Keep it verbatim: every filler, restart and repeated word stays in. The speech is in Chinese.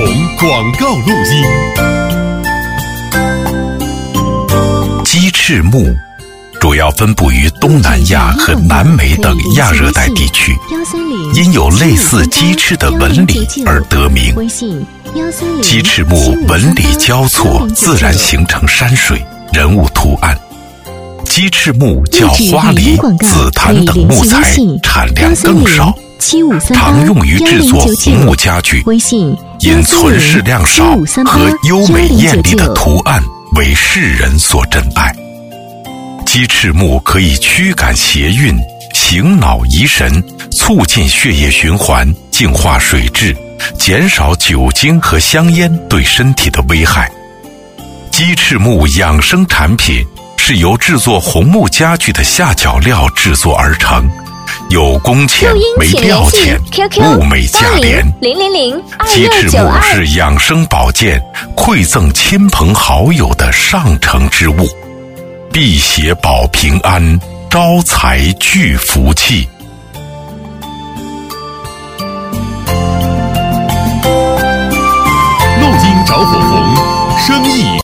红广告录音。鸡翅木主要分布于东南亚和南美等亚热带地区，因有类似鸡翅的纹理而得名。鸡翅木纹理交错，自然形成山水、人物图案。鸡翅木较花梨、紫檀等木材产量更少，常用于制作红木家具，因存世量少和优美艳丽的图案为世人所珍爱。鸡翅木可以驱赶邪运、醒脑怡神、促进血液循环、净化水质，减少酒精和香烟对身体的危害。鸡翅木养生产品是由制作红木家具的下脚料制作而成，有工钱为料钱，物美价廉。鸡翅木是养生保健、馈赠亲朋好友的上乘之物，辟邪保平安，招财聚福气。 录音找火红，生意